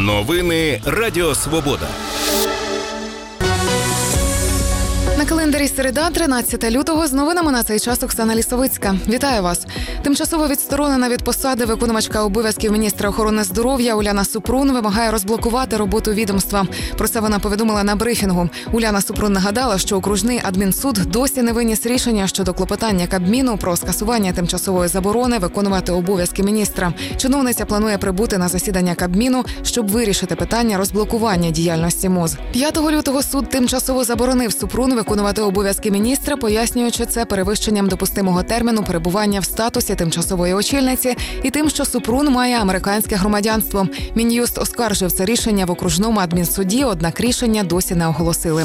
Новини Радіо Свобода. На календарі середа, 13 лютого, з новинами на цей час Оксана Лісовицька. Вітаю вас. Тимчасово відсторонена від посади виконувачка обов'язків міністра охорони здоров'я Уляна Супрун вимагає розблокувати роботу відомства. Про це вона повідомила на брифінгу. Уляна Супрун нагадала, що окружний адмінсуд досі не виніс рішення щодо клопотання Кабміну про скасування тимчасової заборони виконувати обов'язки міністра. Чиновниця планує прибути на засідання Кабміну, щоб вирішити питання розблокування діяльності МОЗ. 5 лютого суд тимчасово заборонив Супрун виконувати обов'язки міністра, пояснюючи це перевищенням допустимого терміну перебування в статусі тимчасової очільниці і тим, що Супрун має американське громадянство. Мін'юст оскаржив це рішення в окружному адмінсуді, однак рішення досі не оголосили.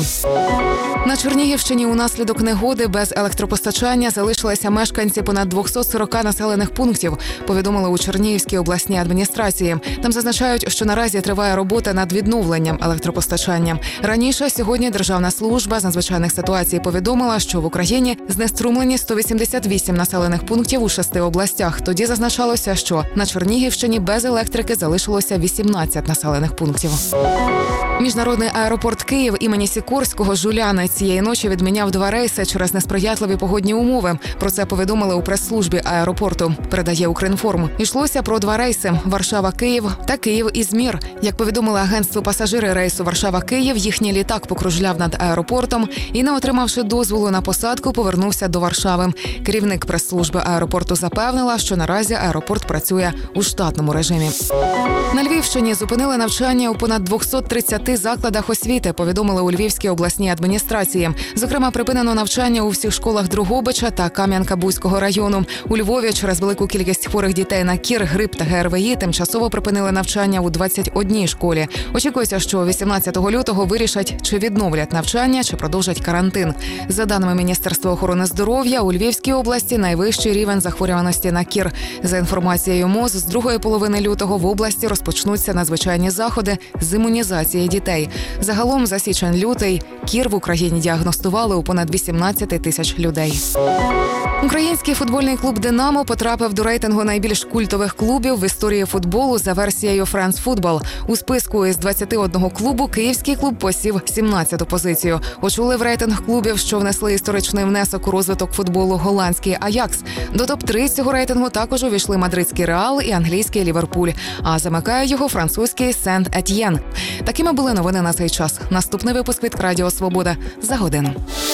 На Чернігівщині унаслідок негоди без електропостачання залишилися мешканці понад 240 населених пунктів, повідомили у Чернігівській обласній адміністрації. Там зазначають, що наразі триває робота над відновленням електропостачання. Раніше сьогодні Державна служба з надзвичайних ситуацій повідомила, що в Україні знеструмлені 188 населених пунктів у 6 областях. Тоді зазначалося, що на Чернігівщині без електрики залишилося 18 населених пунктів. Міжнародний аеропорт Київ імені Сікорського «Жуляни» цієї ночі відміняв 2 рейси через несприятливі погодні умови. Про це повідомили у прес-службі аеропорту, передає Укрінформ. Йшлося про 2 рейси – Варшава-Київ та Київ-Ізмір. Як повідомили агентству пасажири рейсу Варшава-Київ, їхній літак покружляв над аеропортом і, не отримавши дозволу на посадку, повернувся до Варшави. Керівник прес-служби аеропорту запевнила, що наразі аеропорт працює у штатному режимі. На Львівщині зупинили навчання у понад 230 закладах освіти, повідомили у Львівській обласній адміністрації. Зокрема, припинено навчання у всіх школах Дрогобича та Кам'янка-Бузького району. У Львові через велику кількість хворих дітей на кір, грип та ГРВІ тимчасово припинили навчання у 21 школі. Очікується, що 18 лютого вирішать, чи відновлять навчання, чи продовжать карантин. За даними Міністерства охорони здоров'я, у Львівській області найвищий рівень захворюваності на кір. За інформацією МОЗ, з другої половини лютого в області розпочнуться надзвичайні заходи з імунізації дітей. Загалом за січень-лютий кір в Україні діагностували у понад 18 тисяч людей. Український футбольний клуб «Динамо» потрапив до рейтингу найбільш культових клубів в історії футболу за версією France Football. У списку із 21 клубу київський клуб посів 17-ту позицію. Очолив рейтинг клубів, що внесли історичний внесок у розвиток футболу, голландський «Аякс». До топ-3 цього рейтингу також увійшли мадридський «Реал» і англійський «Ліверпуль», а замикає його французький «Сент-Етьєн». Такими були новини на цей час. Наступний випуск від Радіо Свобода за годину.